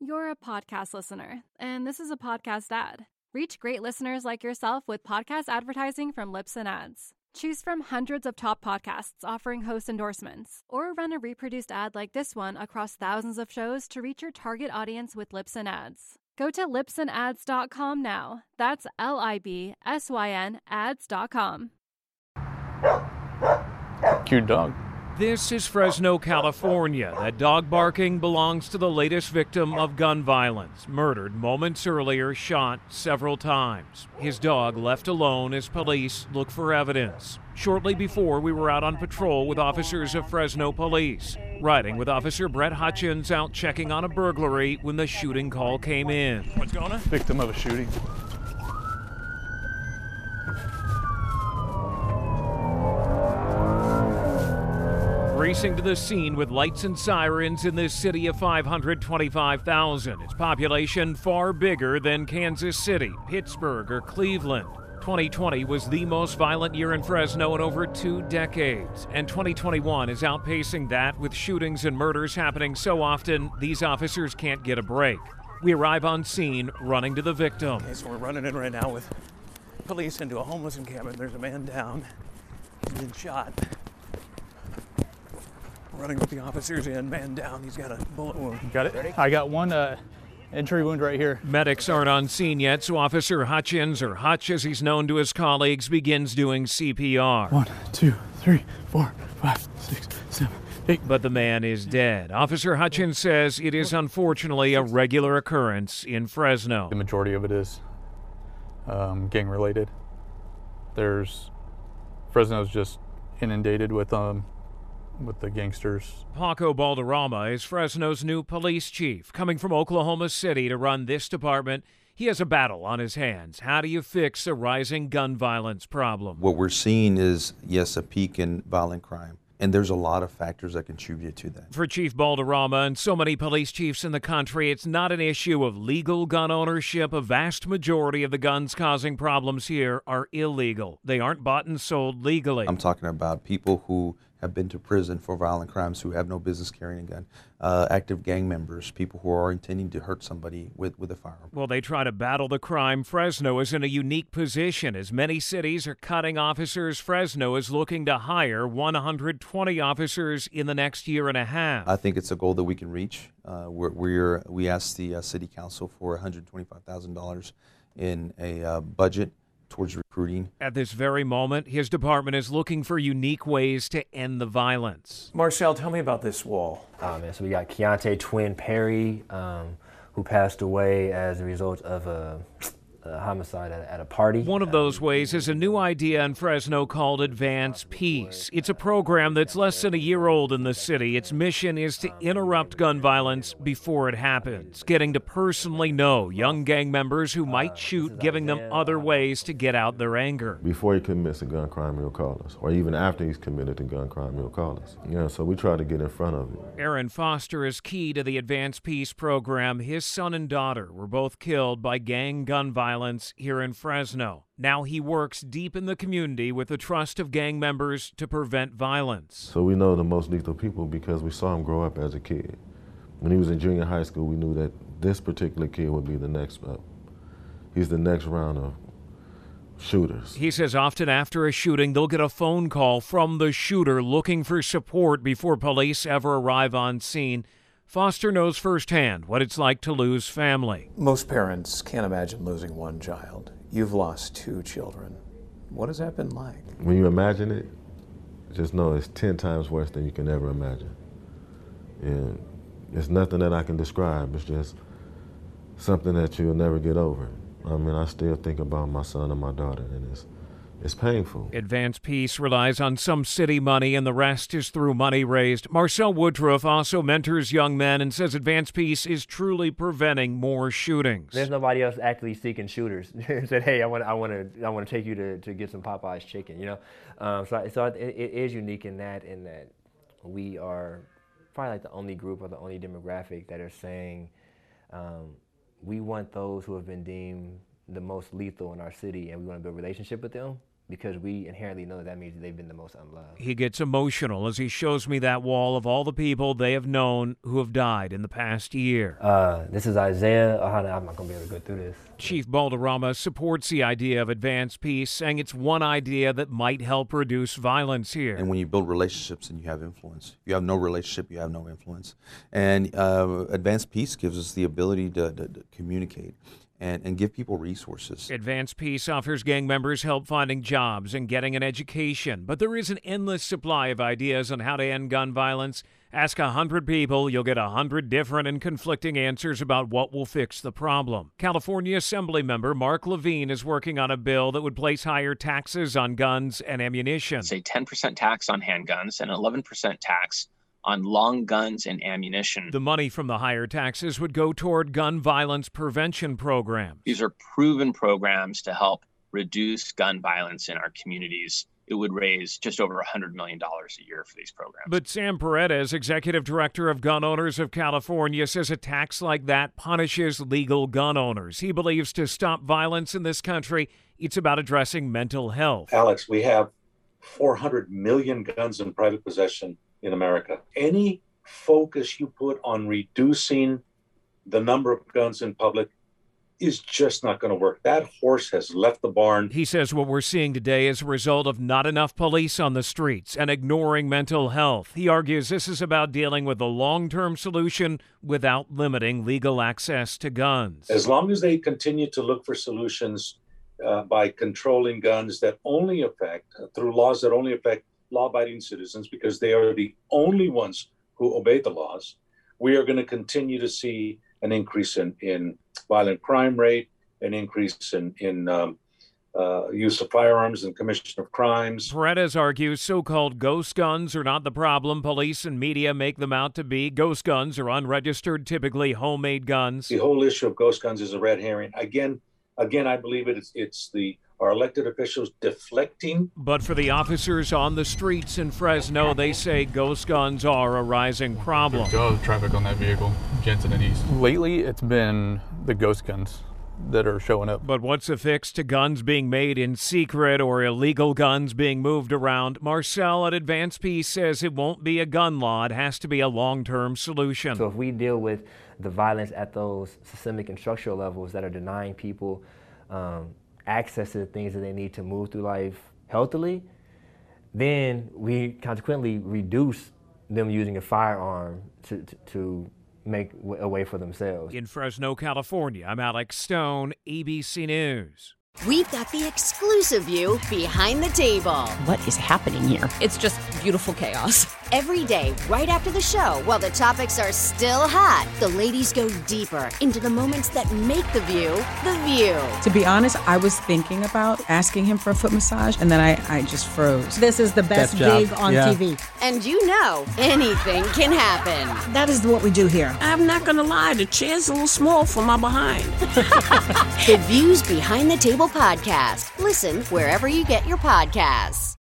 You're a podcast listener, and this is a podcast ad. Reach great listeners like yourself with podcast advertising from Libsyn Ads. Choose from hundreds of top podcasts offering host endorsements, or run a reproduced ad like this one across thousands of shows to reach your target audience with Libsyn Ads. Go to libsynads.com now. That's LIBSYN ads.com. Cute dog. This is Fresno, California. That dog barking belongs to the latest victim of gun violence. Murdered moments earlier, shot several times. His dog left alone as police look for evidence. Shortly before, we were out on patrol with officers of Fresno Police. Riding with Officer Brett Hutchins out checking on a burglary when the shooting call came in. What's going on? Victim of a shooting. Racing to the scene with lights and sirens in this city of 525,000. Its population far bigger than Kansas City, Pittsburgh, or Cleveland. 2020 was the most violent year in Fresno in over 2 decades, and 2021 is outpacing that with shootings and murders happening so often these officers can't get a break. We arrive on scene running to the victim. Okay, so we're running in right now with police into a homeless encampment. There's a man down. He's been shot. Running with the officers in, man down. He's got a bullet wound. Got it? Ready? I got one entry wound right here. Medics aren't on scene yet, so Officer Hutchins, or Hutch as he's known to his colleagues, begins doing CPR. 1, 2, 3, 4, 5, 6, 7, 8. But the man is dead. Officer Hutchins says it is unfortunately a regular occurrence in Fresno. The majority of it is gang related. Fresno's just inundated with the gangsters. Paco Balderrama is Fresno's new police chief, coming from Oklahoma City to run this department. He has a battle on his hands. How do you fix a rising gun violence problem? What we're seeing is, yes, a peak in violent crime. And there's a lot of factors that contribute to that. For Chief Balderrama and so many police chiefs in the country, it's not an issue of legal gun ownership. A vast majority of the guns causing problems here are illegal. They aren't bought and sold legally. I'm talking about people who have been to prison for violent crimes, who have no business carrying a gun, active gang members, people who are intending to hurt somebody with a firearm. Well, they try to battle the crime. Fresno is in a unique position. As many cities are cutting officers, Fresno is looking to hire 120 officers in the next year and a half. I think it's a goal that we can reach. We asked the city council for $125,000 in a budget towards recruiting. At this very moment, his department is looking for unique ways to end the violence. Marcel, tell me about this wall. So we got Keontae Twin Perry, who passed away as a result of a homicide at a party. One of those ways is a new idea in Fresno called Advance Peace. It's a program that's less than a year old in the city. Its mission is to interrupt gun violence before it happens, getting to personally know young gang members who might shoot, giving them other ways to get out their anger. Before he commits a gun crime, he'll call us. Or even after he's committed a gun crime, he'll call us. So we try to get in front of it. Aaron Foster is key to the Advance Peace program. His son and daughter were both killed by gang gun violence here in Fresno. Now he works deep in the community with the trust of gang members to prevent violence. So we know the most lethal people because we saw him grow up as a kid. When he was in junior high school, we knew that this particular kid would be the next up. He's the next round of shooters. He says often after a shooting, they'll get a phone call from the shooter looking for support before police ever arrive on scene. Foster knows firsthand what it's like to lose family. Most parents can't imagine losing one child. You've lost 2 children. What has that been like? When you imagine it, just know it's 10 times worse than you can ever imagine. And it's nothing that I can describe. It's just something that you'll never get over. I mean, I still think about my son and my daughter, and it's painful. Advance Peace relies on some city money, and the rest is through money raised. Marcel Woodruff also mentors young men and says Advance Peace is truly preventing more shootings. There's nobody else actually seeking shooters. Said, hey, I want to take you to get some Popeye's chicken. So it is unique in that we are probably like the only group or the only demographic that are saying we want those who have been deemed the most lethal in our city, and we want to build a relationship with them because we inherently know that means they've been the most unloved. He gets emotional as he shows me that wall of all the people they have known who have died in the past year. This is Isaiah. I'm not going to be able to go through this. Chief Balderrama supports the idea of advanced peace, saying it's one idea that might help reduce violence here. And when you build relationships and you have influence, if you have no relationship, you have no influence. And advanced peace gives us the ability to communicate and give people resources. Advanced Peace offers gang members help finding jobs and getting an education, but there is an endless supply of ideas on how to end gun violence. Ask 100 people, you'll get 100 different and conflicting answers about what will fix the problem. California Assembly member Mark Levine is working on a bill that would place higher taxes on guns and ammunition. Say 10% tax on handguns and 11% tax on long guns and ammunition. The money from the higher taxes would go toward gun violence prevention programs. These are proven programs to help reduce gun violence in our communities. It would raise just over $100 million a year for these programs. But Sam Paredes, executive director of Gun Owners of California, says a tax like that punishes legal gun owners. He believes to stop violence in this country, it's about addressing mental health. Alex, we have 400 million guns in private possession in America. Any focus you put on reducing the number of guns in public is just not going to work. That horse has left the barn. He says what we're seeing today is a result of not enough police on the streets and ignoring mental health. He argues this is about dealing with a long-term solution without limiting legal access to guns. As long as they continue to look for solutions by controlling guns that only affect, through laws that only affect law-abiding citizens, because they are the only ones who obey the laws, we are going to continue to see an increase in violent crime rate, an increase in use of firearms and commission of crimes. Paredes argues so-called ghost guns are not the problem police and media make them out to be. Ghost guns are unregistered, typically homemade guns. The whole issue of ghost guns is a red herring. Again, I believe it's our elected officials deflecting. But for the officers on the streets in Fresno, they say ghost guns are a rising problem. Traffic on that vehicle, Jensen and East. Lately, it's been the ghost guns that are showing up. But what's the fix to guns being made in secret or illegal guns being moved around? Marcel at Advanced Peace says it won't be a gun law. It has to be a long-term solution. So if we deal with the violence at those systemic and structural levels that are denying people access to the things that they need to move through life healthily, then we consequently reduce them using a firearm to make a way for themselves. In Fresno, California, I'm Alex Stone, ABC News. We've got the exclusive view behind the table. What is happening here? It's just beautiful chaos. Every day, right after the show, while the topics are still hot, the ladies go deeper into the moments that make The View, The View. To be honest, I was thinking about asking him for a foot massage, and then I just froze. This is the best gig on TV. And you know, anything can happen. That is what we do here. I'm not going to lie, the chair's a little small for my behind. The Views Behind the Table podcast. Listen wherever you get your podcasts.